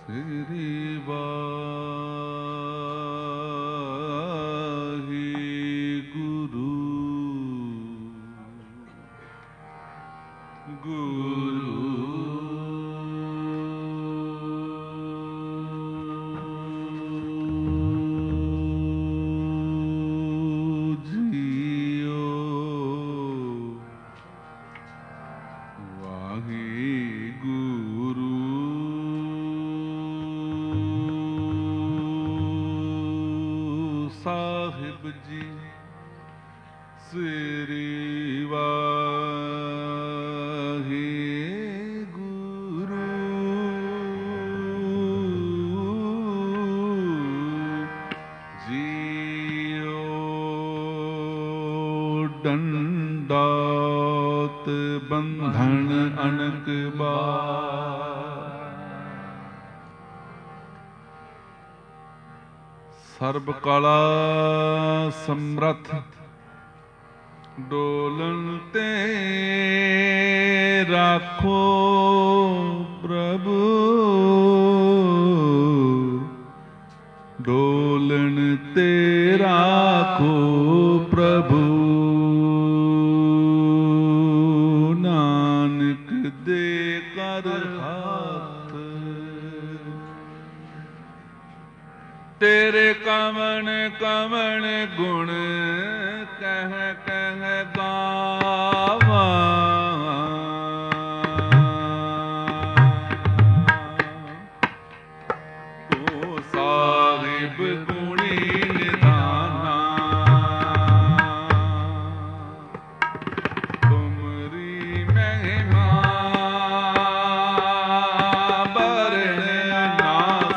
ਸ੍ਰੀ ਵਾਹਿਗੁਰੂ ਗੁਰੂ ਜੀਓ। ਵਾਹਿਗੁਰੂ ਸਾਹਿਬ ਜੀ ਸ੍ਰੀ ਵਾਹਿਗੁਰੂ ਜੀਓ। ਡੰਡਾਤ ਬੰਧਨ ਅਨਕ ਬਾਰ ਸਰਬ ਕਲਾ ਸਮਰੱਥ ਡੋਲਨ ਤੇ ਰਾਖੋ ਪ੍ਰਭੂ। ਡੋਲਨ ਤੇ ਰਾਖੋ ਪ੍ਰਭੂ। ਨਾਨਕ ਦੇ ਕਰ ਹੱਥ ਤੇਰੇ ਕਵਣ ਕਵਣ ਗੁਣ ਕਹਿ ਕਹਿ ਗਾਵਾਂ। ਤੂੰ ਸਾਹਿਬ ਗੁਣੀ ਨਿਧਾਨਾ। ਤੁਮਰੀ ਮਹਿਮਾ ਬਰਨ ਨਾ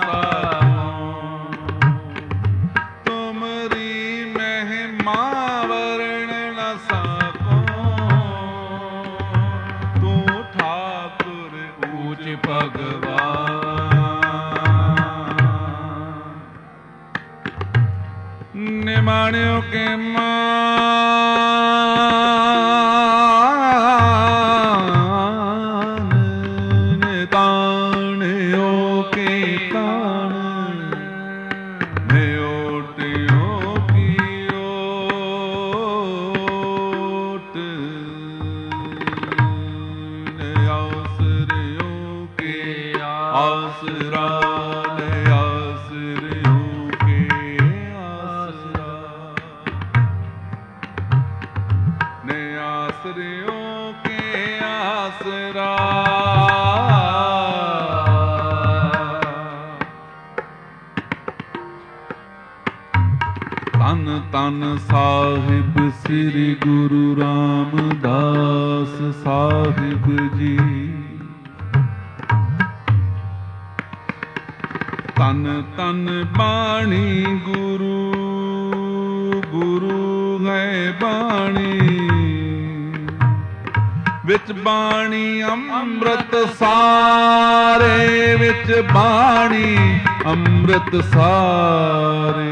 ਸਕੂੰ। ਤੁਮਰੀ ਮਹਿਮਾ ਵਰਨ ਨ ਸਕੂੰ। ਤੂੰ ਠਾਕੁਰ ਊਚ ਭਗਵਾਨ। ਨਿਮਾਣਿਓ ਕੇ ਮਾਨ ਨਿਤਾਣਿਓ ਕੇ ਤਾਣ। ਨਿਓਟਿਓ ਕੀ ਓਟ। ਨਿਆਸਰਿਓ ਕੇ ਆਸਰਾ। ਨਿਆਸਰਿਓ ਕੇ ਆਸਰਾ। ਨਿਆਸਰਿਓ ਕੇ ਆਸਰਾ। ਧੰਨ ਧੰਨ ਸਾਹਿਬ ਸ੍ਰੀ ਗੁਰੂ ਰਾਮਦਾਸ ਸਾਹਿਬ ਜੀ। ਧੰਨ ਧੰਨ ਬਾਣੀ ਗੁਰੂ ਗੁਰੂ ਹੈ ਬਾਣੀ। ਵਿੱਚ ਬਾਣੀ ਅੰਮ੍ਰਿਤ ਸਾਰੇ। ਵਿੱਚ ਬਾਣੀ ਅੰਮ੍ਰਿਤ ਸਾਰੇ।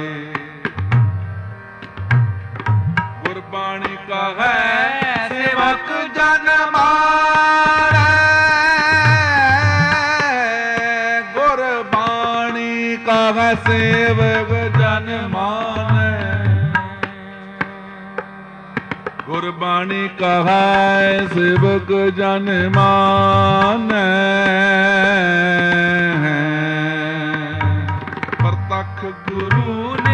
ਗੁਰਬਾਣੀ ਕਹੈ ਸੇਵਕ ਜਨ ਮਾਨੈ। ਗੁਰਬਾਣੀ ਕਹੈ ਸੇਵਕ ਜਨ ਮਾਨੈ। ਗੁਰਬਾਣੀ ਕਹੈ ਸੇਵਕ ਜਨ ਮਾਨੈ। ਪ੍ਰਤੱਖ ਗੁਰੂ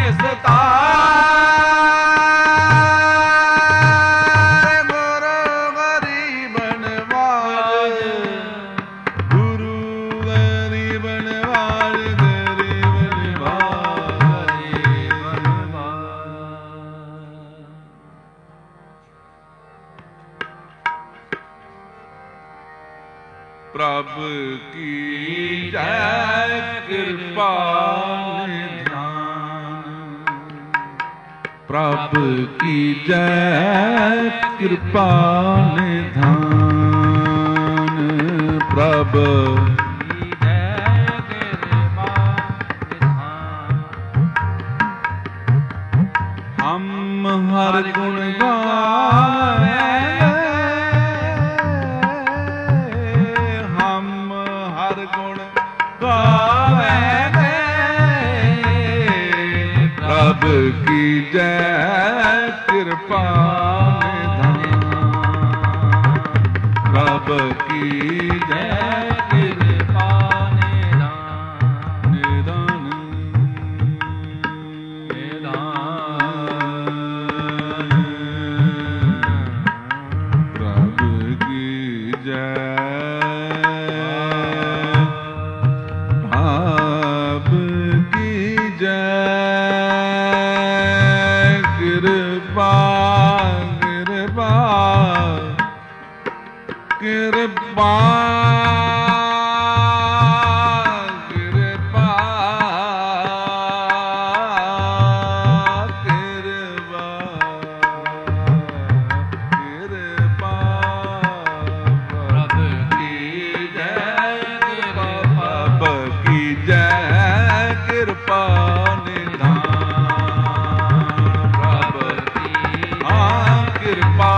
ਨਿਸਤਾਰ। ਗੁਰੂ ਗਰੀਬਨ ਵਾਜ। ਗੁਰੂ ਗਰੀਬਨ ਵਾਜ। ਗਰੀਬਨ ਵਾਜ। ਪ੍ਰਭ ਕੀ ਜੈ ਕਿਰਪਾ ਨਿਧਾਨ। ਪ੍ਰਭ ਕੀ ਜੈ ਕਿਰਪਾ ਨਿਧਾਨ। ਪ੍ਰਭ ਕੀ ਜੈ ਕਿਰਪਾ ਨਿਧਾਨ। ਹਮ ਹਰ ਗੁਣ ਗਾਵੇ। ਹਮ ਹਰ ਗੁਣ ਗਾਵੇ। प्रभ की जय कृपा निधान, प्रभ की जय कृपा निधान, निधान निधान, प्रभ की जय कृपा कृपा कृपा कृपा प्रभ की जय कृपा, प्रभ की जय कृपा निधान, प्रभ की कृपा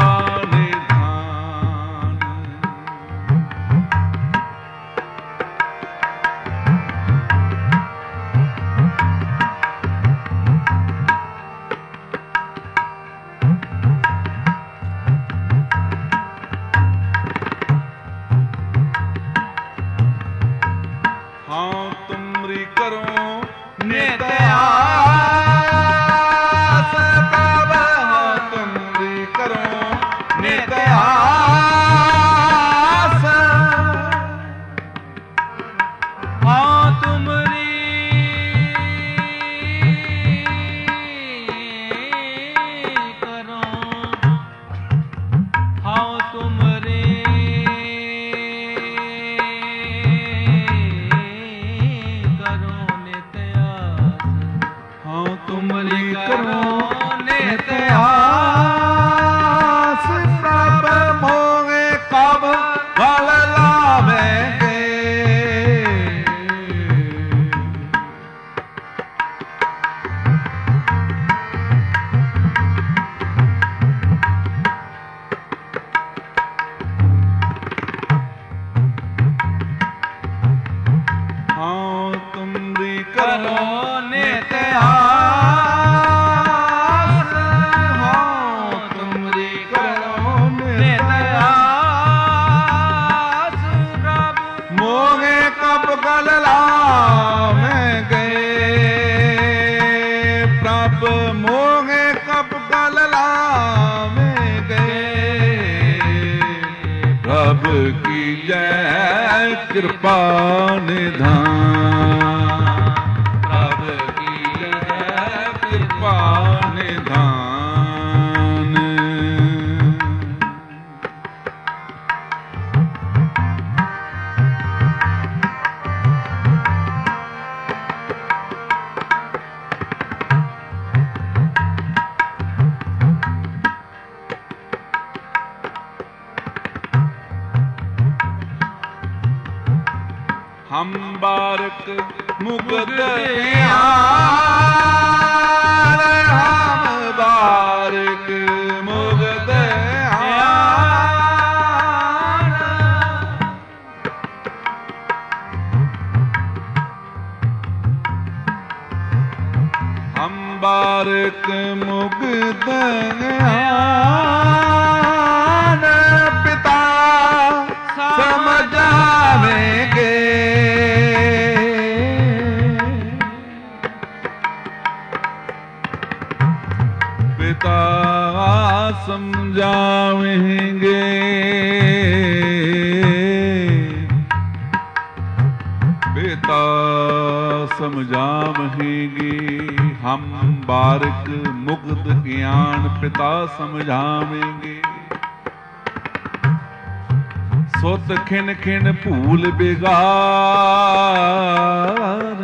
कृपा निधान, प्रभ की जय कृपा निधान, हम बारक मुगद आन, हम बारक मुगद आन, हम बारक मुगद आन, पिता समझावेंगे, पिता समझावेंगे, पिता समझावेंगे, हम बारक मुग्ध ज्ञान पिता समझावेंगे, सुत खिन खिन भूल बिगार,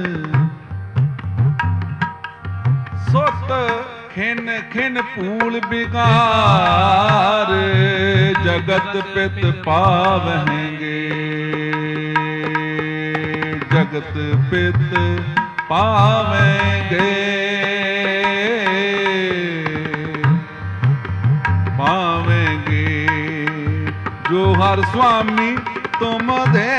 सुत खिन खिन भूल बिगार, जगत पित पावहेंगे, जगत पित पावेंगे, पावेंगे, जो हर स्वामी तुम दे,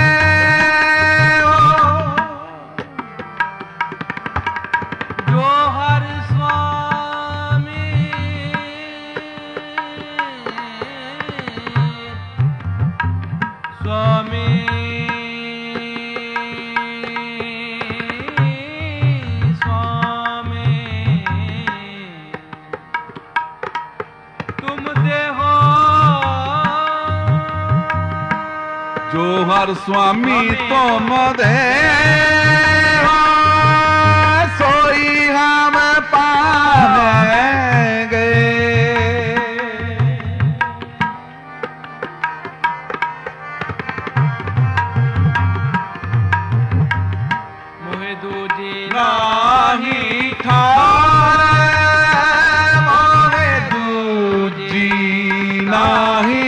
जो हर स्वामी तुम दे सोई हम पावेंगे। मोहे दूजी नाही ठारे मोहे दूजी नाही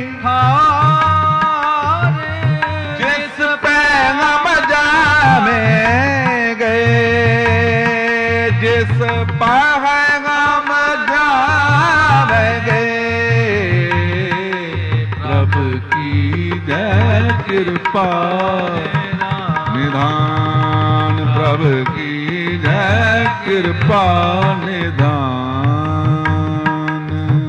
ठारे जिस पे हम जावेंगे जिस पर हम जावेंगे प्रभु की जय कृपा निधान प्रभु की जय कृपा निधान।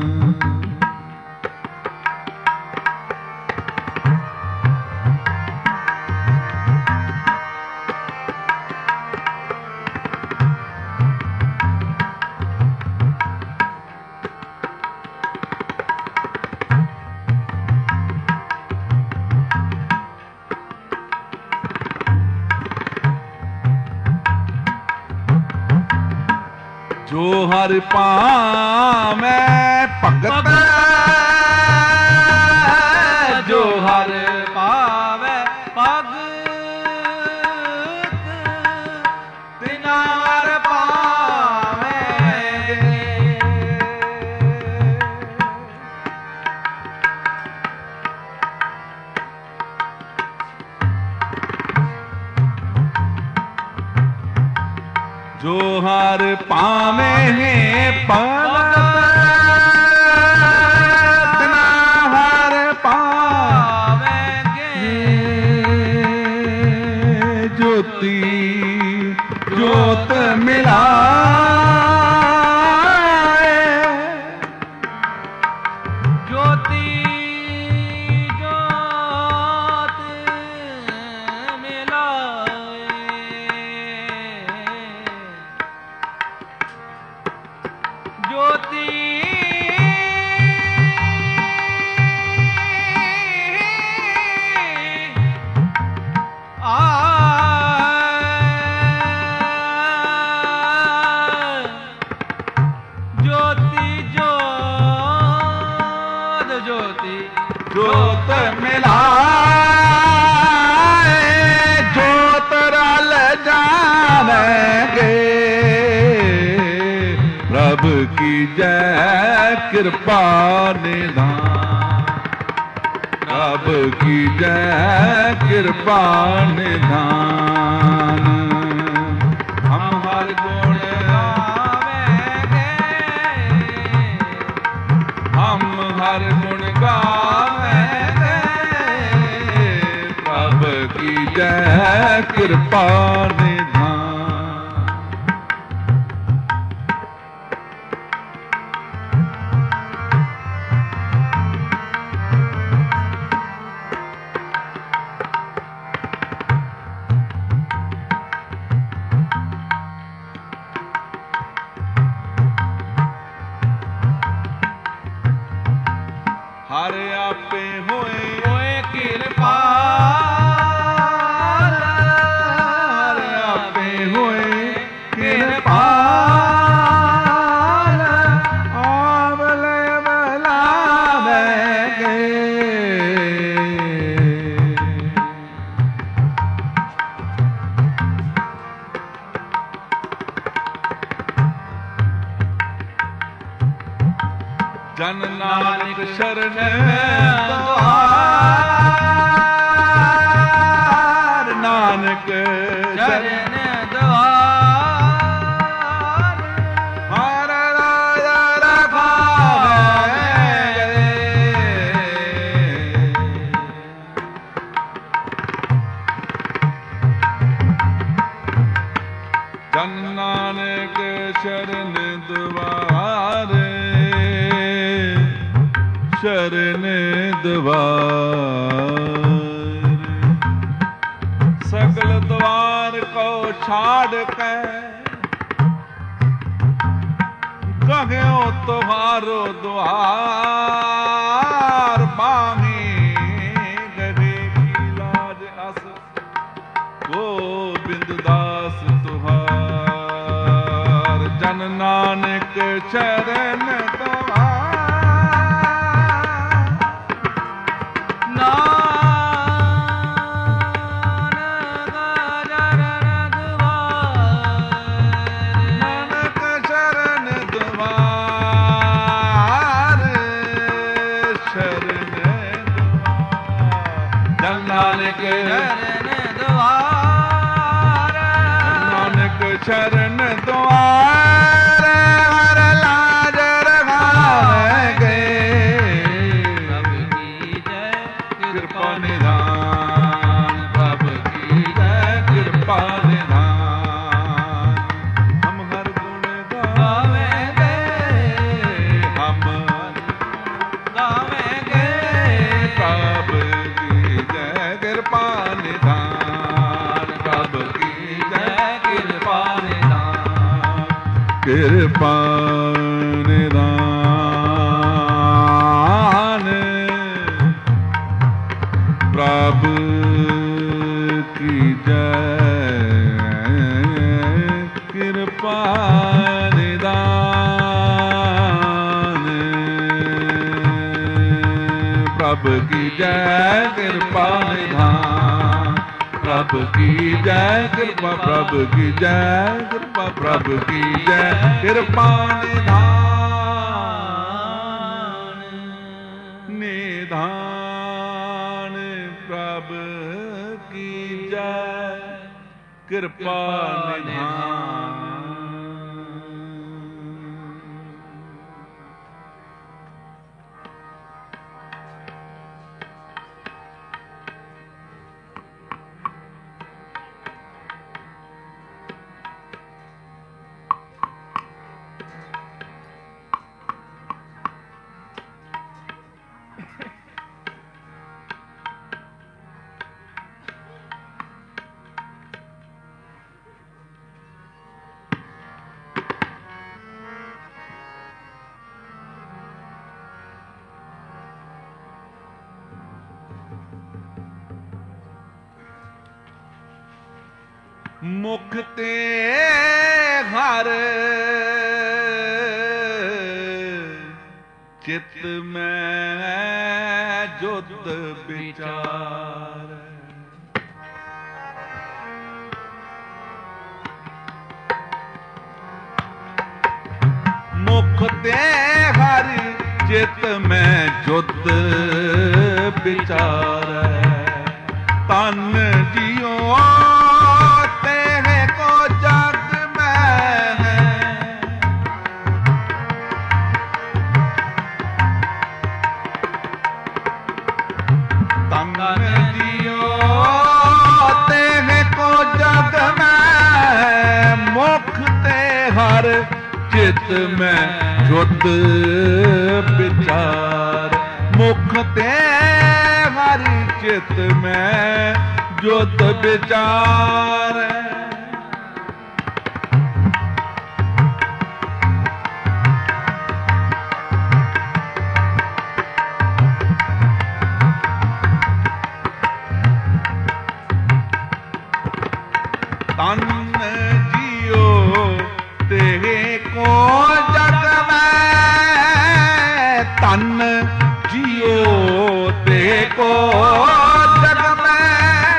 जो हर पावै भगत जो हर पावै भगत तिना हर पावेंगे। जो हर पावे हैं भगत ना हर पावेंगे। ज्योति ज्योत मिलाए ज्योति ज्योत मिलाए ज्योति ज्योति ज्योत ज्योति ज्योत मिलाए ज्योत रल जावेंगे। प्रभु की जय कृपा निधान प्रभु की जय कृपा निधान। हम हर गुण गावेंगे हम हर गुण गावेंगे। प्रभु की जय कृपा निधान। हर आपे होए होए कृपाल हर आपे होए कृपाल आवले बुलावेंगे। जन नानक शरण द्वार नानक शरण द्वार हर राजा रखावेंगे। जन नानक शरण द्वार शरण द्वार सकल द्वार को छाड़ के गयो तुम्हारो द्वार मांगे गए की ला ਗੋਬਿੰਦ ਦਾਸ ਤੁਹਾਰ ਜਨ ਨਾਨਕ ਚਰਨ ਚਰਨ ਦੁਆਰ ਹਰ ਲਾਜ ਰਖਾਵੇਂਗੇ ਪ੍ਰਭ ਕੀ ਜੈ ਕਿਰਪਾ ਨਿਧਾਨ ਪ੍ਰਭ ਕੀ ਜੈ ਕਿਰਪਾ ਨਿਧਾਨ ਹਮ ਹਰ ਗੁਣ ਗਾਵੇਂਗੇ ਹਮ ਗਾਵੇਂਗੇ ਪ੍ਰਭ ਕੀ ਜੈ ਕਿਰਪਾ ਨਿਧਾਨ ਪ੍ਰਭ ਕੀ ਜੈ ਕਿਰਪਾ ਕਿਰਪਾ ਨਿਧਾਨ ਪ੍ਰਭ ਕੀ ਜੈ ਕਿਰਪਾ ਨਿਧਾਨ ਪ੍ਰਭ ਕੀ ਜੈ ਕਿਰਪਾ ਨਿਧਾਨ ਪ੍ਰਭ ਕੀ ਜੈ ਕਿਰਪਾ ਪ੍ਰਭ ਕੀ ਜੈ ਕਿਰਪਾ ਪ੍ਰਭ ਕੀ ਜੈ ਕਿਰਪਾ ਨਿਧਾਨ ਨਿਧਾਨ ਪ੍ਰਭ ਕੀ ਜੈ ਕਿਰਪਾ ਨਿਧਾਨ ਮੁਖ ਤੇ ਹਰ ਚਿਤ ਮੈਂ ਜੁਤ ਵਿਚਾਰ ਮੁਖ ਤੇ ਹਰ ਚਿਤ ਮੈਂ ਜੁਤ ਵਿਚਾਰ ਤਨ ਜਿਉ ਚਿਤ ਮੈਂ ਜੁਤ ਵਿਚਾਰ ਮੁਖ ਤੇ ਹਰਿ ਚਿਤ ਮੈਂ ਜੁਤ ਵਿਚਾਰ ਤਨ ਜੀਓ ਤੇਰੇ ਕੋ ਜਗ ਮੈਂ ਤਨ ਜੀਓ ਤੇ ਕੋ ਜਗ ਮੈਂ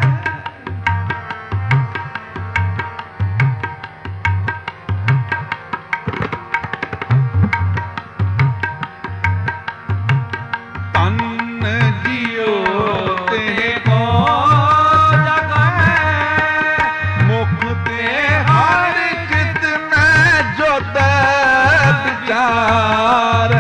ਤਨ ਜੀਓ ਤੇ ਕੋ ਜਗ ਮੈਂ ਮੁਖ ਤੇ ਹਰ ਚਿਤ ਮੈਂ ਜੁਤ ਵਿਚਾਰ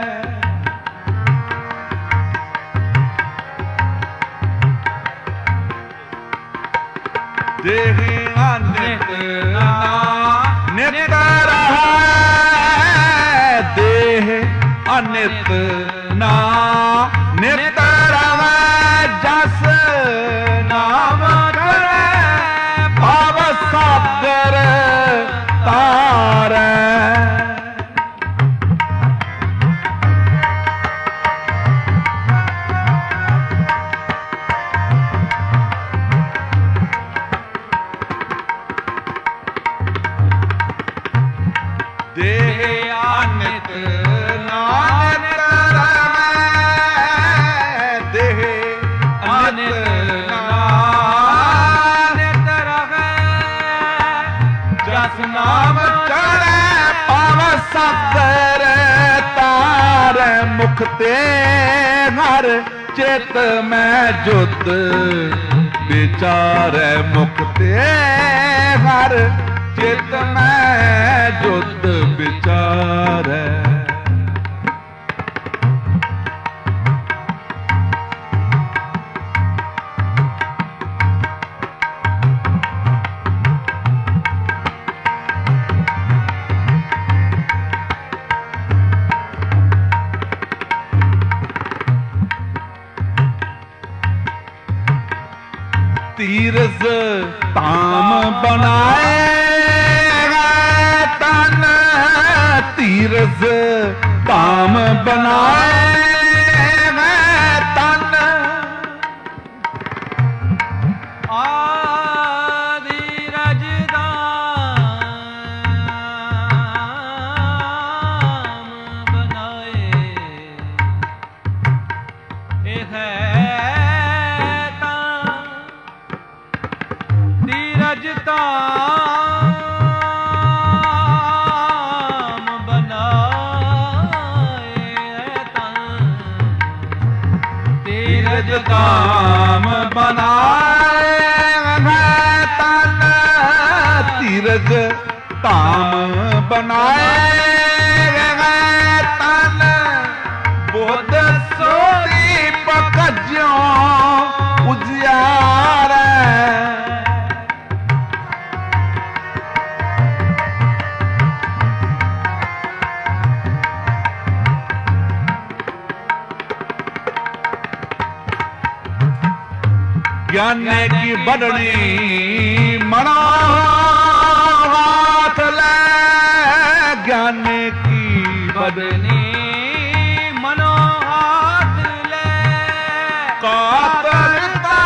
ਦੇਹ ਅਨਿਤ ਨਿਤ ਰਹੈ ਦੇਹ ਅਨਿਤ ਨਾ ਨਿਤ ਰਹੈ ਜਸ ਨਾਮ ਕਰੈ ਭਵ ਸਾਗਰ ਤਾਰੈ ਨਾਮ ਚੜ੍ਹੈ ਪਾਵੈ ਸਾਗਰ ਤਾਰੈ ਮੁਖ ਤੇ ਹਰ ਚਿਤ ਮੈਂ ਜੁਤ ਵਿਚਾਰੈ ਮੁਖ ਤੇ ਹਰ ਚਿਤ ਮੈਂ ਜੁਤ ਵਿਚਾਰੈ। ਤੀਰਜ਼ ਧਾਮ ਬਣਾਏਗਾ ਤਨ ਤੀਰਜ਼ ਧਾਮ ਬਣਾਏਗਾ ਤਨ ਆਦਿ ਰਜਦਾਮ ਬਣਾਏ ਇਹ ਹੈ ਧਾਮ ਬਣਾਏ ਤਨ ਤੀਰਜ ਧਾਮ ਬਣਾਏ ਤਨ ਤੀਰਜ ਧਾਮ ਬਣਾਏ ਤਨ ਬੁੱਧ ਸੋਦੀ ਪਕਜੋਂ ਉਜਿਆਰੈ ज्ञाने की बढ़नी मनो हाथ ले ज्ञाने की बढ़नी मनो हाथ ले कातरता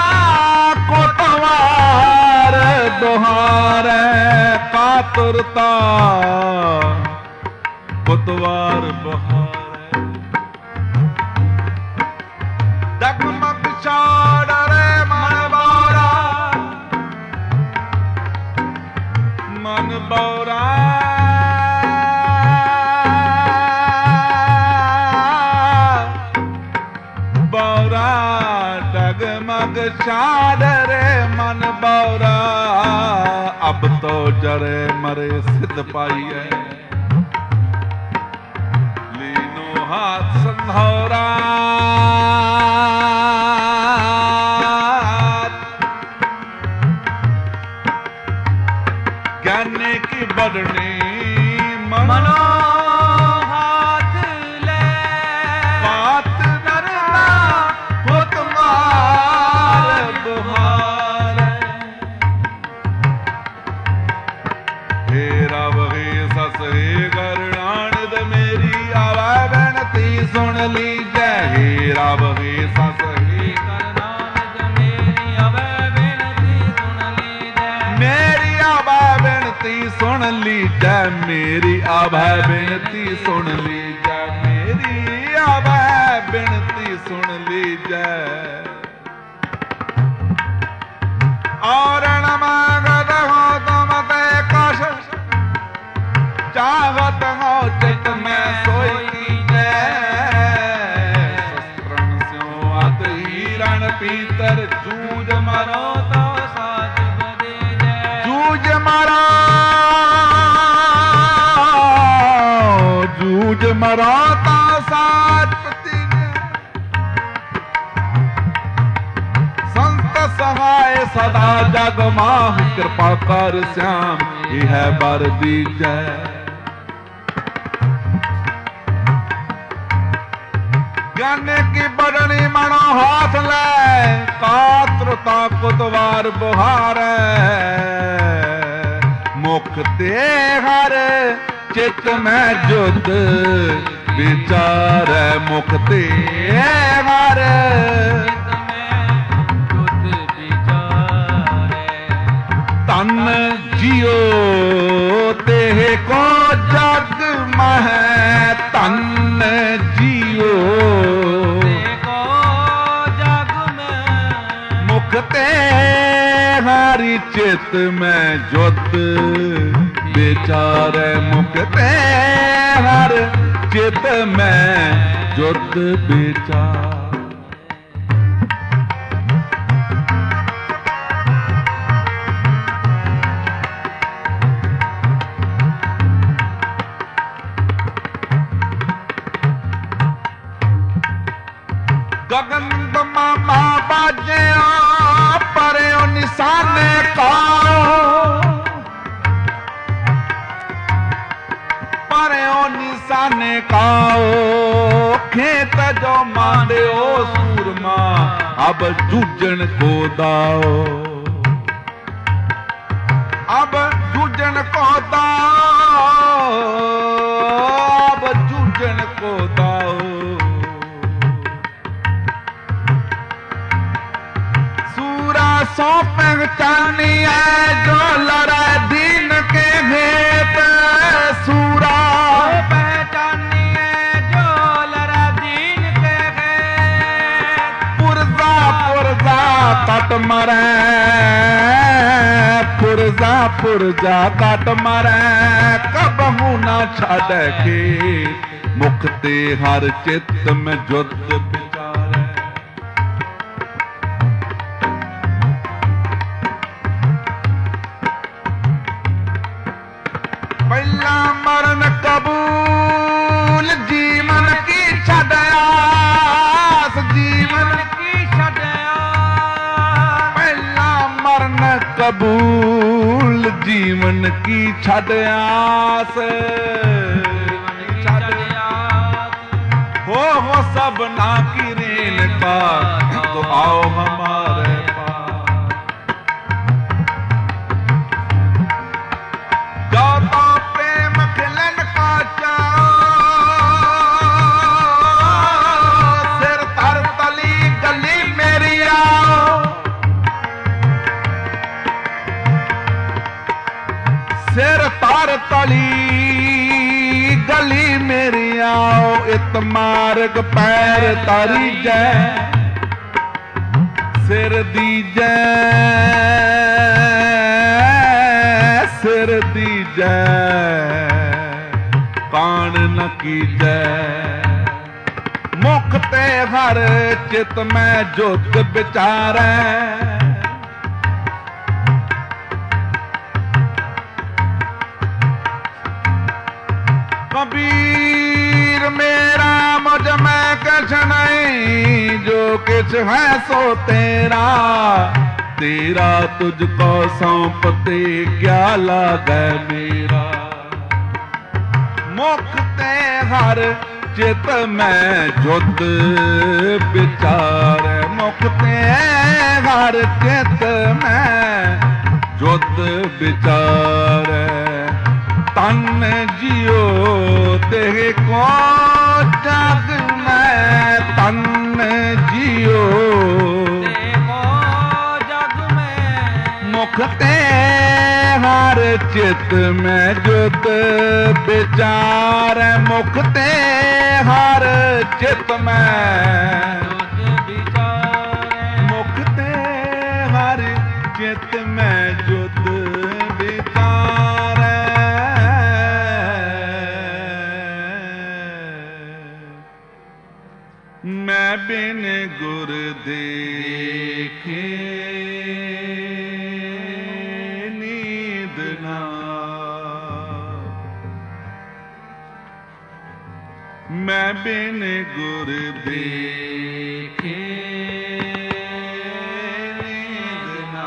कोतवार दोहार कातरता कोतवार बहार डगमग छाड़ मन बौरा बौरा डगमग छाड़ रे मन बौरा अब तो जरे मरे सिद्ध पाइए लीनो हाथ संधौरा ज्ञाने की बढ़नी मनो हाथ ले बात नरना खुद मार बुहार हे रब हे सस हे गरणानद मेरी आवा बेनती सुन लीजै हे रब हे सस हे गरणानद मेरी आवा बेनती सुन लीजै मेरी आवा बेनती सुन लीजै मेरी आवा बेनती सुन लीजै मेरी आवा बेनती सुन लीजै और न मांगत हो तुम ते कश चाहत हो चित में सोई कीजै शस्त्रन स्यों अत हीरण पीतर जूझ मरो तो साच बदे जय जूझ मरो जूझ मरो तो साच संत सहाय सदा जग माह कृपा कर श्याम यह बर दीजै ज्ञाने की बढ़नी मनो हाथ ले कातरता कुतवार बुहार मुख ते हर चित में जुद विचार मुख ते हर तन जियो तेह को जग मह तन जियो को जग में मुख ते हरि चित में जुत ਵਿਚਾਰੈ ਮੁਕਤੇ ਹਰ ਚਿਤ ਮੈਂ ਜੁਤ ਵਿਚਾਰ। ਗਗਨ ਮਾਮਾ ਬਾਜਿਆ ਪਰਿਓ ਨਿਸ਼ਾਨੇ ਕਾਓ, ਪਰਿਓ ਨਿਸ਼ਾਨੇ ਕਾਓ। ਖੇਤ ਜੋ ਮਾਂਡਿਓ ਸੂਰਮਾ ਅਬ ਜੂਝਣ ਕੋ ਦਾਓ, ਅਬ ਜੂਝਣ ਕੋ ਦਾਓ, ਅਬ ਜੂਝਣ ਕੋ ਦਾਓ। सो पहचानिए जो लड़े दीन के हेत, सूरा पहचानिए जो लड़ा दीन के हेत। पुरजा पुरजा कट मरे, पुरजा पुरजा कट मरे। कबहू ना छाड़ के मुक्ति हर चित्त में जुत विचारे। पहला मरण कबूल जीवन की छड़यास, जीवन की छड़यास। पहला मरण कबूल जीवन की छड़यास। हो सब ना की रेल का तो आओ हमारे सिर तार तली गली मेरी आओ। इत मार्ग पैर तारी जय सिर दी जय, सिर दी जय कान न की जय। मुख ते हर चित में जुत विचारै। कबीर मेरा मुझ में कुछ नहीं, जो कुछ है सो तेरा। तेरा तुझको सौंपते क्या लागे मेरा। मुख ते हर चित में जुत विचार, मुख ते हर चित में जुत विचार। तन जियो तेरे को जग में, तन जियो देखो जग में। मुख ते हर चित में जुत विचार। मुख ते हर चित में जुत विचार। मुख ते हर चित में जुत विचार। मैं बिन गुर देखे नींद ना, मैं बिन गुर देखे नींद ना।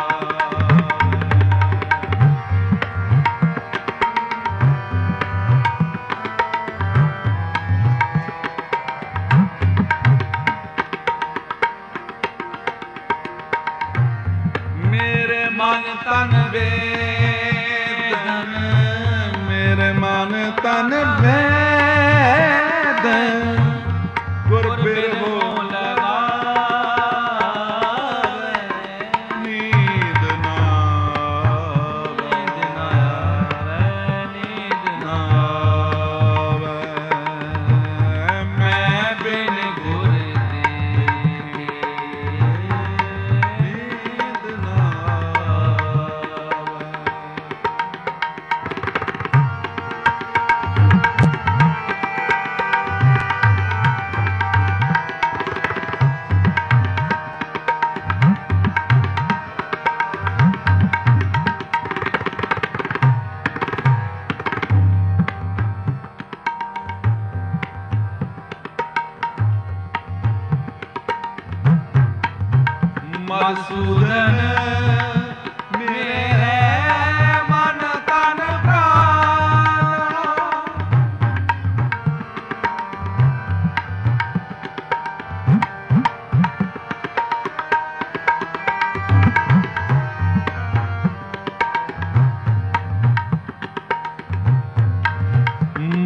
मन तन वेदन, मेरे मन तन वेदन। गुर बिरहो लगावे नींद ना आवे, नींद ना आवे। मैं बिन गुर देखे नींद ना आवे।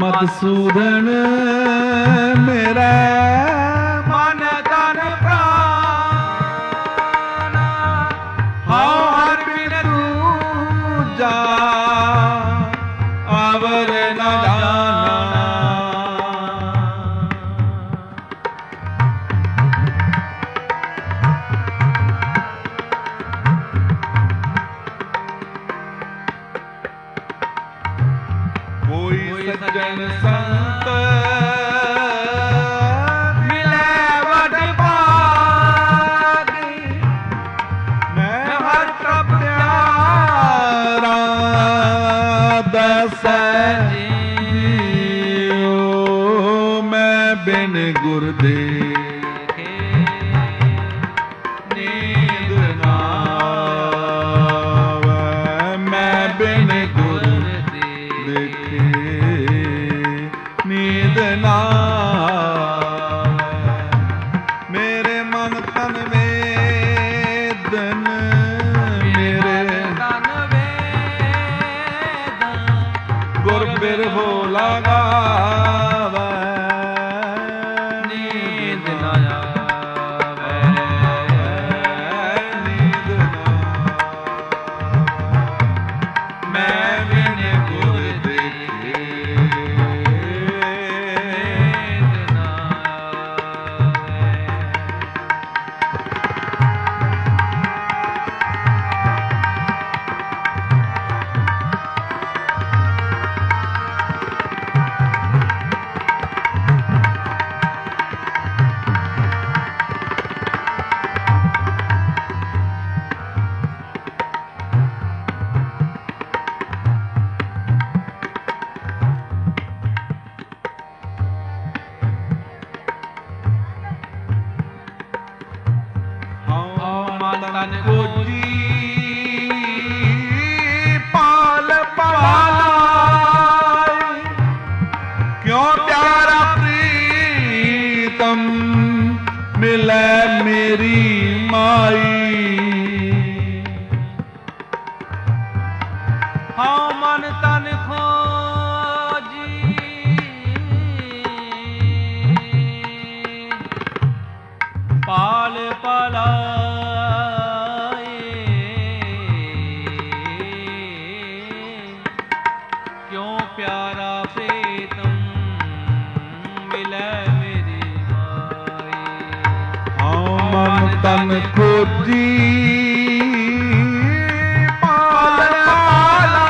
ਮਧੂਸੂਦਨ ਮੇਰਾ ਮਨ ਤਨ ਪ੍ਰਾਨ ਹਉ ਹਰ ਬਿਨ ਦੂਜਾ ਆਵਰ ਨ ਜਾਣਾ। ਕੋਈ ਸੱਜਣ ਸੰਤ ਮਿਲੇ ਵਡ ਭਾਗੀ ਮੈਂ ਹਰ ਪ੍ਰਭ ਪਿਆਰਾ ਦਸੈ ਜੀਓ ਮੈਂ ਬਿਨ ਗੁਰ ਦੇਖੇ ਨੀਂਦ ਨਾ ਆਵੈ। ਮੈਂ ਬਿਨ ਗੁਰ ਦੇਖੇ ਨੀਂਦ ਨਾ ਆਵੈ। ਮੇਰੇ ਮਨ ਤਨ ਵੇਦਨ ਮੇਰੇ ਤਨ ਵੇਦਨ ਗੁਰ ਬਿਰਹੋ ਲਗਾਵੈ। ਨੀਂਦ ਨ ਆਵੈ। ਨੀਂਦ ਨਾ ਮੈਂ ਬਿਨ ਗੁਰ ਦੇਖੇ ਨੀਂਦ ਨ ਆਵੈ। ਹਉ ਮਨ ਤਨ ਕੋਜੀ ਪਾਲ ਪਾਲਾਈ ਕਿਉਂ ਪਿਆਰਾ ਪ੍ਰੀਤਮ ਮਿਲੈ ਮੇਰੀ ਮਾਈ। ਹਉ ਮਨ ਤਨ ਖੋਜੀ ਪਾਲ ਪਾਲਾਏ ਕਿਉਂ ਪਿਆਰਾ ਪ੍ਰੀਤਮ ਮਿਲੈ ਮੇਰੀ ਮਾਈ। ਹਉ ਮਨ ਤਨ ਖੋਜੀ ਪਾਲ ਪਾਲਾ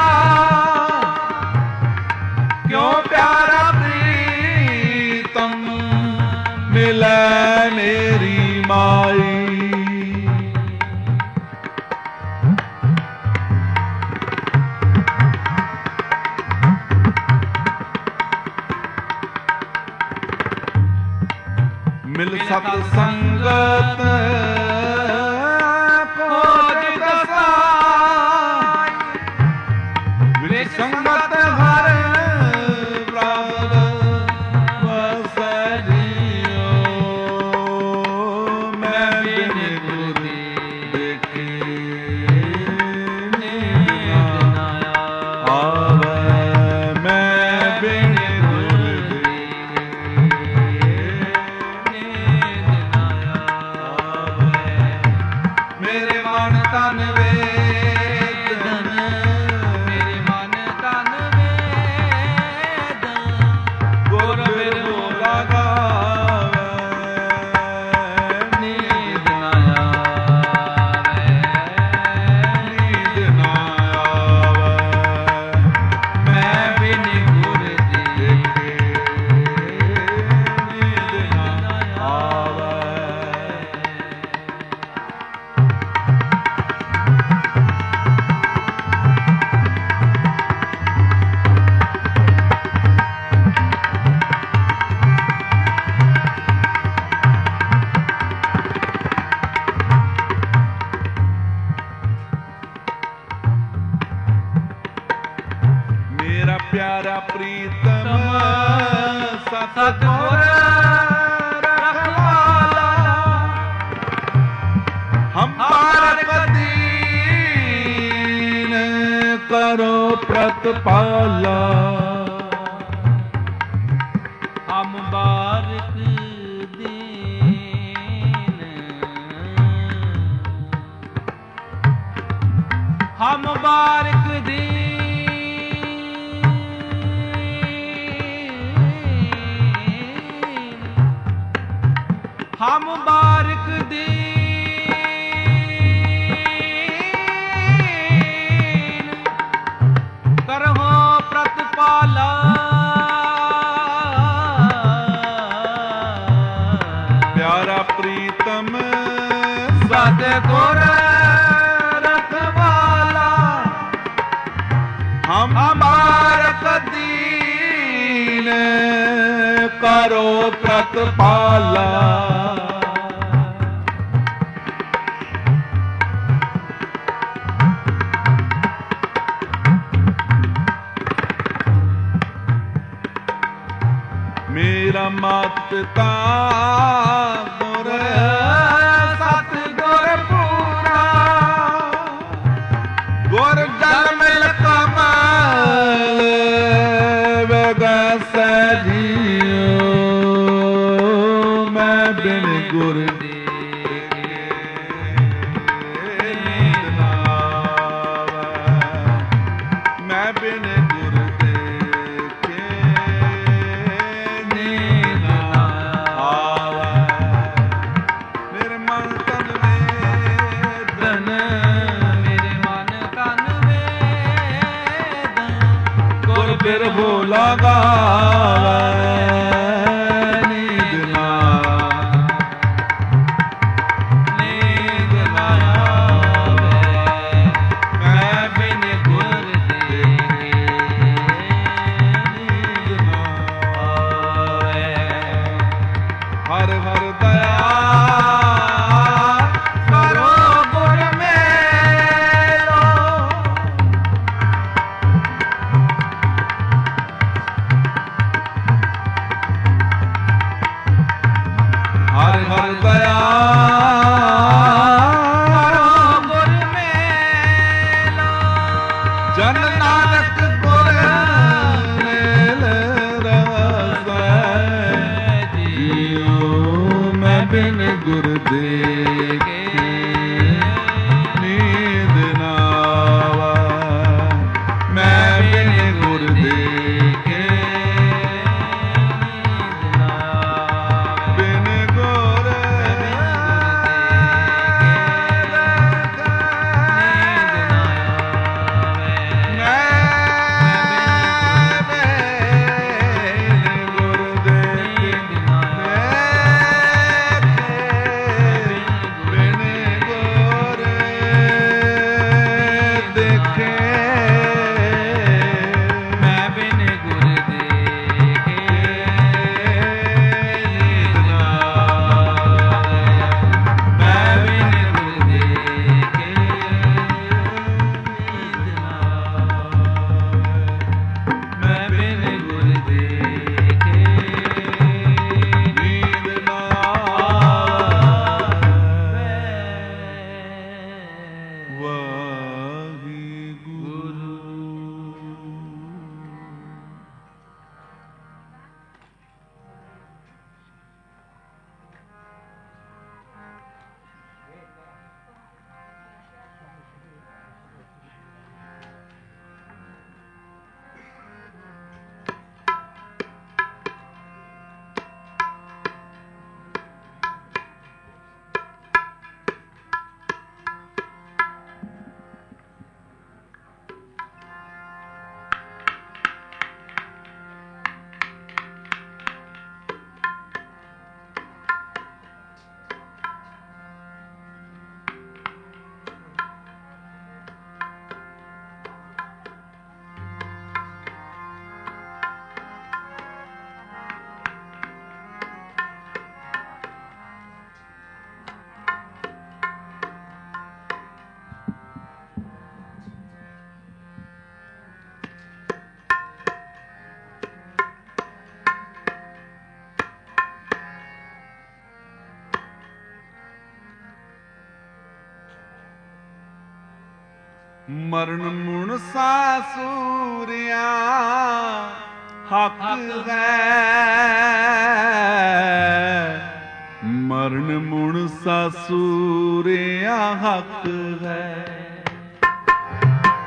ਕਿਉਂ ਪਿਆਰਾ ਪ੍ਰੀਤਮ ਮਿਲੈ ਮੇਰੀ ਮਾਈ। ਮਿਲ ਸਤ ਸੰਗਤ ਖੋਜ ਦਸਾਈ ਵਿੱਚ ਸੰਗਤ ਹਰ ਪ੍ਰਭ ਵਸੈ ਜੀਓ ਮੈਂ ਬਿਨ ਗੁਰ ਦੇਖੇ ਨੀਂਦ ਨਾ ਆਵੈ। ਮੈਂ ਬਿਨ ਗੁਰ ਦੇਖੇ ਨੀਂਦ ਨ ਆਵੈ। ਮੇਰੇ ਮਨ ਤਨ ਵੇਦਨ ਮੇਰੇ ਮਨ ਤਨ ਵੇਦਨ ਗੁਰ ਬਿਰਹੋ ਲਗਾਵੈ। ਨੀਂਦ ਨ ਆਵੈ। ਨੀਂਦ ਨਾ ਆਵੈ। ਮੈਂ ਬਿਨ ਗੁਰ ਦੇਖੇ ਨੀਂਦ ਨਾ ਆਵੈ। ਮੇਰਾ ਪਿਆਰਾ ਪ੍ਰੀਤਮ ਸਤਿਗੁਰ ਰਖਵਾਲਾ ਹਮ ਪਾਰਕ ਦੀਨ ਕਰੋ ਪ੍ਰਤਪਾਲਾ। ਹਮ ਬਾਰਿਕ ਦੀ ਹਮ ਬਾਰਿਕ ਦੀਨ ਕਰਹੁ ਪ੍ਰਤਪਾਲਾ ਪਿਆਰਾ ਪ੍ਰੀਤਮ ਸਤਿਗੁਰ ਰਖਵਾਲਾ ਹਮ ਬਾਰਿਕ ਦੀਨ ਕਰੋ ਪ੍ਰਤਪਾਲਾ ਮੇਰਾ ਮਤ ਪਿਤਾ ਗੁਰ ਸਤਿਗੁਰ ਪੂਰਾ ਗੁਰ ਜਨਮ ਕਮਲ ਵਗਸੈ ਜੀਉ ਮੈਂ ਬਿਨ ਗੁਰ ਮੈਂ ਬਿਨ ਗੁਰ ਦੇਖੇ ਨੀਂਦ ਨਾ ਆਵੈ ਮੇਰੇ ਮਨ ਤਨ ਵੇਦਨ ਮੇਰੇ ਮਨ ਤਨ ਵੇਦਨ ਗੁਰ ਬਿਰਹੋ ਲਗਾਵੈ ਨੀਂਦ ਨਾ ਨੀਂਦ ਨਾ ਆਵੇ ਮੈਂ ਬਿਨ ਗੁਰ ਦੇਖੇ ਨੀਂਦ ਨਾ ਆਵੇ ਹਰ ਹਰ ਦਇਆ ਕਰੋ ਗੁਰ ਮੇਲੋ ਹਰ ਹਰ ਦਇਆ ਕਰੋ ਗੁਰ ਮੇਲੋ ਜਨ ਨਾਨਕ ਗੁਰ ਮੇਲ ਰਸੈ ਜੀਉ ਮੈਂ ਬਿਨ ਗੁਰ ਦੇਖੇ ਨੀਂਦ ਨਾ ਆਵੈ ਮੈਂ ਬਿਨ ਗੁਰ ਦੇਖੇ ਬਿਨ ਗੁਰ ਮੈਂ ਬਿਨ ਗੁਰ ਦੇਖੇ ਨੀਂਦ ਨਾ ਆਵੇ ਮੈਂ ਬਿਨ ਗੁਰ ਦੇਖੇ ਨੀਂਦ ਨਾ ਆਵੇ ਮੈਂ ਬਿਨ ਗੁਰ ਦੇਖੇ ਨੀਂਦ ਨਾ ਆਵੇ ਵਾਹਿਗੁਰੂ ਮਰਨ ਮੁਣ ਸਾਸੂਰਿਆ ਹੱਕ ਹੈ ਮਰਨ ਮੁਣ ਸਾਸੂਰਿਆ ਹੱਕ ਹੈ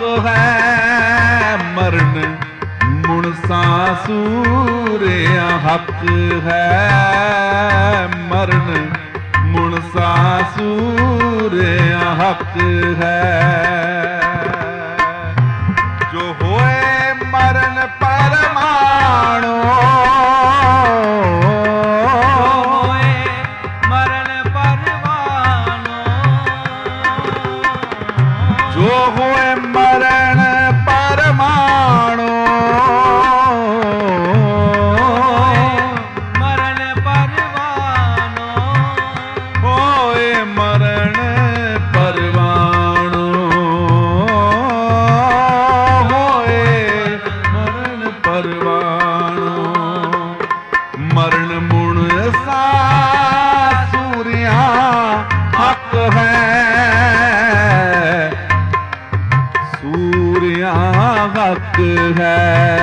ਹੈ ਮਰਨ ਮੁਣਸਾ ਸੂਰਿਆ ਹੱਕ ਹੈ ਮਰਨ ਮੁਣਸਾ ਸੂਰਿਆ ਹੱਕ ਹੈ ਜੋ ਹੋਏ ਮਰਨ ਪਰਮਾਣੋ ਜੋ ਹੋਏ ਮਰਨ ਪਰਮਾਣੋ ਮਰਨ ਪਰਵਾਨੋ ਹੋਏ ਮਰਨ ਪਰਵਾਣੋ ਹੋਏ ਮਰਨ ਪਰਵਾਣੋ ਮਰਨ ਮੁਣਸਾ ਸੂਰਿਆ ਹੱਕ ਹੈ ਸੂਰਿਆ ਹੱਕ ਹੈ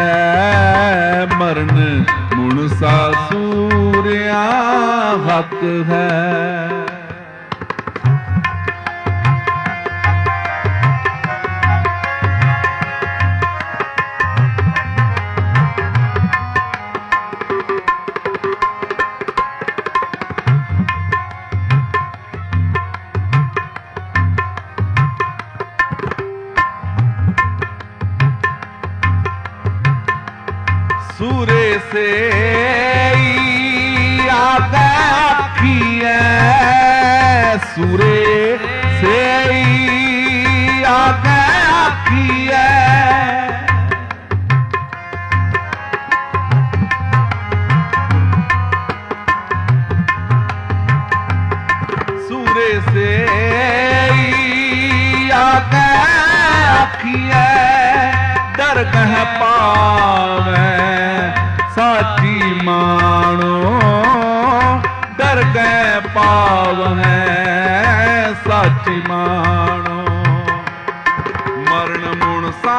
ਮਰਨ ਮੁਣਸਾ ਸੂਰਿਆ ਹੱਕ ਹੈ ਸੂਰੇ ਸੇ ਆਗੇ ਆਖੀਐ ਸੂਰੇ ਸੇ ਆਗੇ ਆਖੀਐ ਸੂਰੇ ਸੇ ਆਗੇ ਆਖੀਐ ਦਰਗਹ ਪਾਵੈ ਸਾਚੀ ਮਾਣੋ ਦਰਗਹਿ ਪਾਵੈ ਸਾਚੀ ਮਾਣੋ ਮਰਨ ਮੁਣਸਾ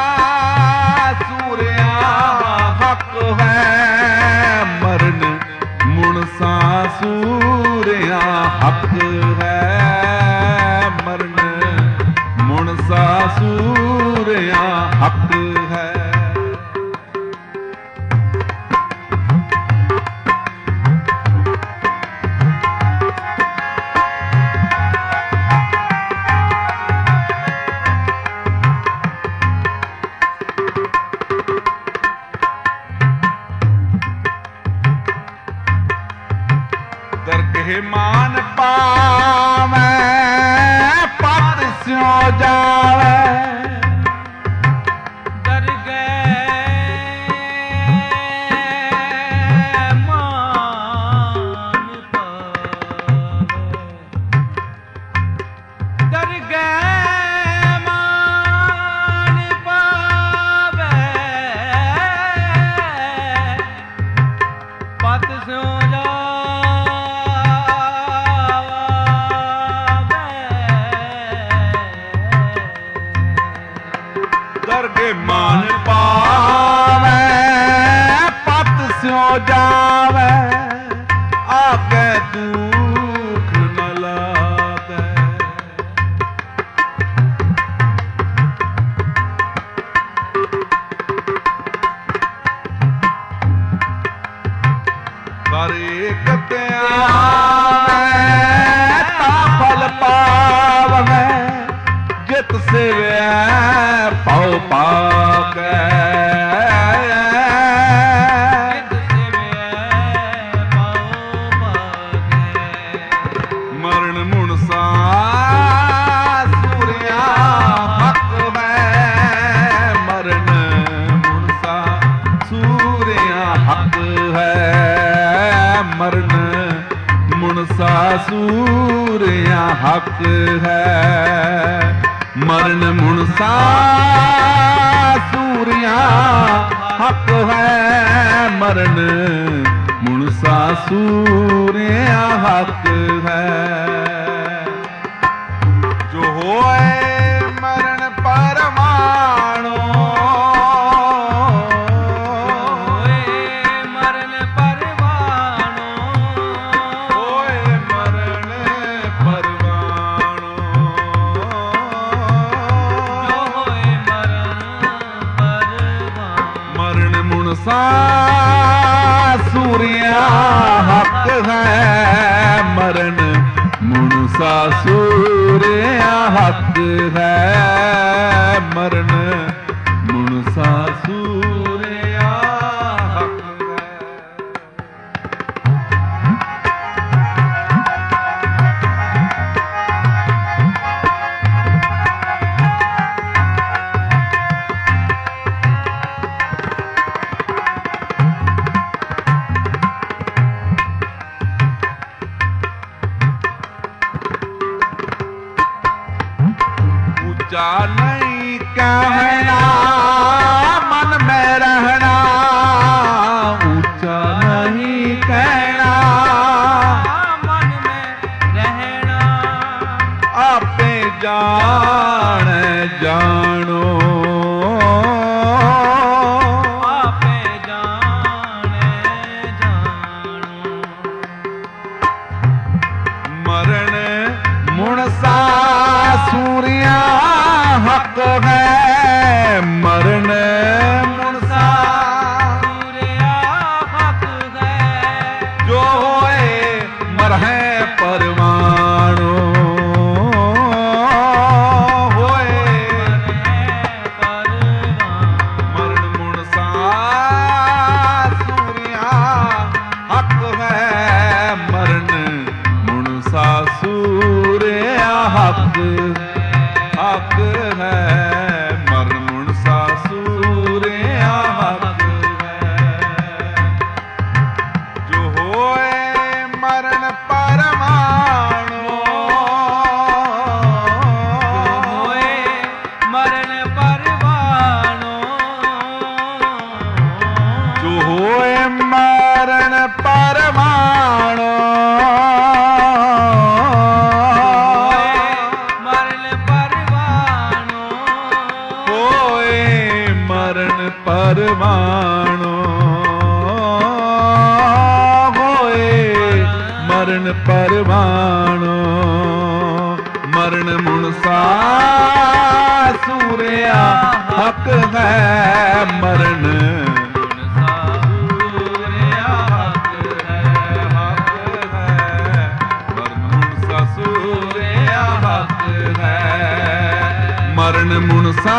ਸੂਰਿਆ ਹੱਕ ਹੈ ਮਰਨ ਮੁਣਸਾ ਸੂਰਿਆ ਹੱਕ ਹੈ ਮਰਨ ਮੁਣਸਾ ਸੂਰਿਆ ਹੱਕ ਹੈ ਦਰਗਹਿ ਮਾਨ ਪਾਵੈ ਪਤ ਸਿਉ ਜਾਵੈ ਦਰਗਹਿ ਮਾਨ ਪਾਵੈ ਦਰਗਹਿ ਮਾਨ ਪਾਵੈ ਪਤ ਸਿਉ ਦਰਗਹਿ ਮਾਨ ਪਾਵੈ ਪਤ ਸਿਉ ਜਾਵੈ ਆਗੇ ਦੁਖ ਨ ਲਾਗੈ ਕਰੇ ਕਤਿਆ ਤਾ ਫਲ ਪਾਵੈ ਜਿਤ ਸੇਵਿਆ ਪਉ ਪਾਗੈ ਮਰਨ ਮੁਣਸਾ ਸੂਰਿਆ ਹੱਕ ਹੈ ਮਰਨ ਮੁਣਸਾ ਸੂਰਿਆ ਹੱਕ ਹੈ ਮਰਨ ਮੁਣਸਾ ਸੂਰਿਆ ਹੱਕ ਹੈ ਮਰਨ ਮੁਣਸਾ ਸੂਰਿਆ ਹੱਕ ਹੈ ਮਰਨ ਮੁਣਸਾ ਸੂਰਿਆ ਹੱਕ ਹੈ ਜੋ ਹੋਏ ਮਰਨ ਪਰਮਾਣੋ ਮੁਨਸਾ ਸੂਰਿਆ ਹੱਕ ਹੈ ਮਰਨ ਮੁਨਸਾ ਸੂਰਿਆ ਹੱਕ ਹੈ ਮਰਨ ਮੁਨਸਾ ਸੂਰਿਆ ਹੱਕ ਹੈ। ऊंचा नहीं कहना मन में रहना, ऊंचा नहीं कहना मन में रहना, आपे जान जानो, आपे जान जानो, मरण मुनसा सूरिया हक है मरण मुनसा सूरिया हक है, जो होए मरहे परवानो, होए मरण मुनसा सूरिया हक है मरण मुनसा सूरिया हक हक है मरण मुनसा सूरिया हक है। जो होए मरण परमाणु, होए मरण परवानो, जो होए मरण परमाणु, मरण परवानो, होए मरण परमाणु, होए मरण परमाणु, मरण मुनसा सूरिया हक है मरण मुनसा सूरिया हक है, हक है मरण मुनसा सूरिया हक है मरण मुनसा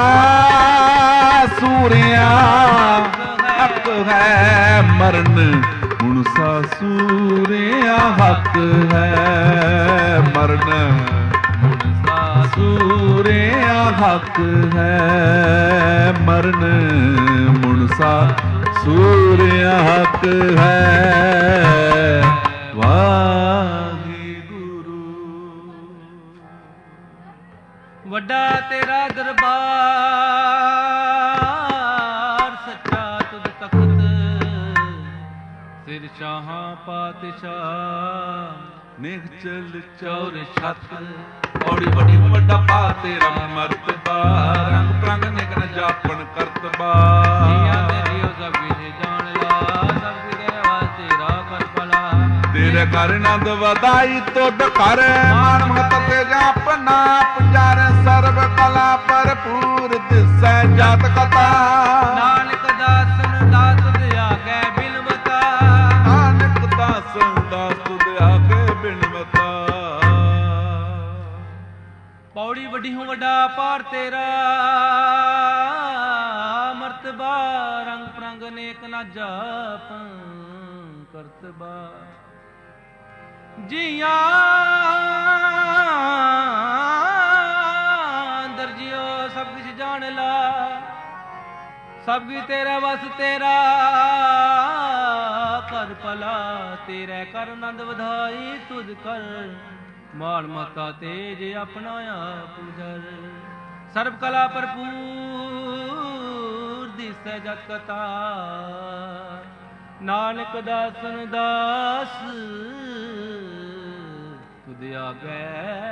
सूरिया हक है मरण मुनसा सूरिया हक है मरण मुनसा सूरिया हक है मरण मुनसा सूरिया हक है। वाहिगुरु ਵੱਡਾ ਤੇਰਾ ਦਰਬਾਰ ਸੱਚਾ ਤੁਧ ਤਖਤ ਸਿਰ ਸ਼ਾਹਾਂ ਪਾਤਸ਼ਾਹ ਨਿਹਚਲ ਚੌਰ ਛੱਤ ਔੜੀ ਵੱਡੀ ਵੱਡਾ ਪਾ ਤੇਰਾ ਮਰਤਬਾ ਰੰਗ ਪ੍ਰੰਗ ਨਿਕਨ ਜਾਪਣ ਕਰਤਬਾ ਜੀਆਂ ਤੇਰੀਓ ਸਭ ਕੁਝ ਜਾਣ ਲਾ ਸਭ ਕੁਝ ਵਾਸਤੇ ਰਾਹ ਕਰ ਭਲਾ ਤੇਰੇ ਘਰ ਨੰਦ ਵਧਾਈ ਤੁਧ ਘਰ ਮਾਨ ਮਤ ਤੇ ਜਾਪਨਾ ਪੁਜਾਰ ਸਰਬ ਕਲਾ ਭਰਪੂਰ ਦਿਸੈ ਜਾਤ ਕਥਾ ਨਾਨਕ ਦਾਸਨ ਦਾਤ ਦਿਆ ਗੈ ਬਿਨਵਤਾ ਨਾਨਕ ਦਾਸਨ ਦਾਸ ਤੁਧ ਆਗੇ ਬਿਨਵਤਾ ਪੌੜੀ ਵੱਡੀ ਹੋ ਵੱਡਾ ਪਾਰ ਤੇਰਾ ਮਰਤਬਾ ਰੰਗ ਪ੍ਰੰਗ ਨੇਕ ਨਾ ਜਾਪ ਕਰਤਬਾ ਜੀਆਂ ਦਰਜਿਓ ਸਭ ਕੁਝ ਜਾਣ ਲਾ ਸਭ ਵੀ ਤੇਰਾ ਵਸ ਤੇਰਾ ਕਰ ਭਲਾ ਤੇਰੇ ਕਰ ਆਨੰਦ ਵਧਾਈ ਤੁਧ ਕਰ ਮਾਨ ਮਤਾ ਤੇਜ ਆਪਣਾ ਆਪ ਉਜਰ ਸਰਬ ਕਲਾ ਭਰਪੂਰ ਦਿਸੈ ਜਤ ਕਥਾ ਨਾਨਕ ਦਾਸਨ ਦਾਸ ਤੁਧ ਆਗੈ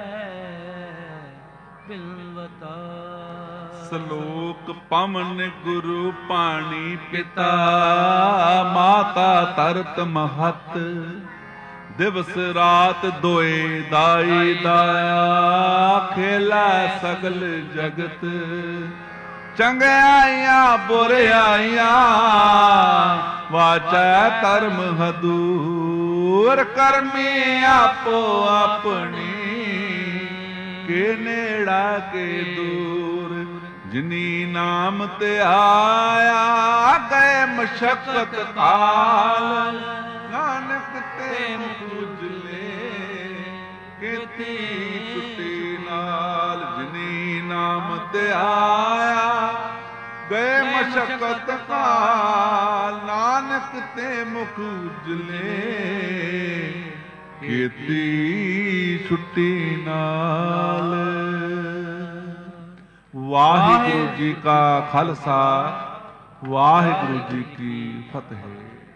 ਬਿਨਵਤਾ ਸ਼ਲੋਕ ਪਵਨ ਗੁਰੂ ਪਾਣੀ ਪਿਤਾ ਮਾਤਾ ਤਰਤ ਮਹਤ ਦਿਵਸ ਰਾਤ ਦੋਏ ਦਾਈ ਦਾਇਆ ਖੇਲਾ ਸਗਲ ਜਗਤ ਚੰਗਿਆਈਆਂ ਬੁਰਿਆਈਆਂ ਵਾਚੈ ਧਰਮ ਹਦੂਰ ਕਰਮੀ ਆਪੋ ਆਪਣੀ ਕੇ ਨੇੜਾ ਕੇ ਦੂਰ ਜਿਨੀ ਨਾਮ ਤੇ ਆਇਆ ਗਏ ਮਸ਼ਕਤ ਕਾਲ ਨਾਨਕ ਤੇ ਮੁਖ ਉਜਲੇ ਕੀਤੀ ਛੁੱਟੀ ਨਾਲ ਜਿਨੀ ਨਾਮ ਤੇ ਆਇਆ ਗਏ ਮਸ਼ਕਤ ਕਾਲ ਨਾਨਕ ਤੇ ਮੁਖ ਉਜਲੇ ਕੀਤੀ ਛੁੱਟੀ ਨਾਲ। ਵਾਹਿਗੁਰੂ ਜੀ ਕਾ ਖਾਲਸਾ ਵਾਹਿਗੁਰੂ ਜੀ ਕੀ ਫਤਿਹ।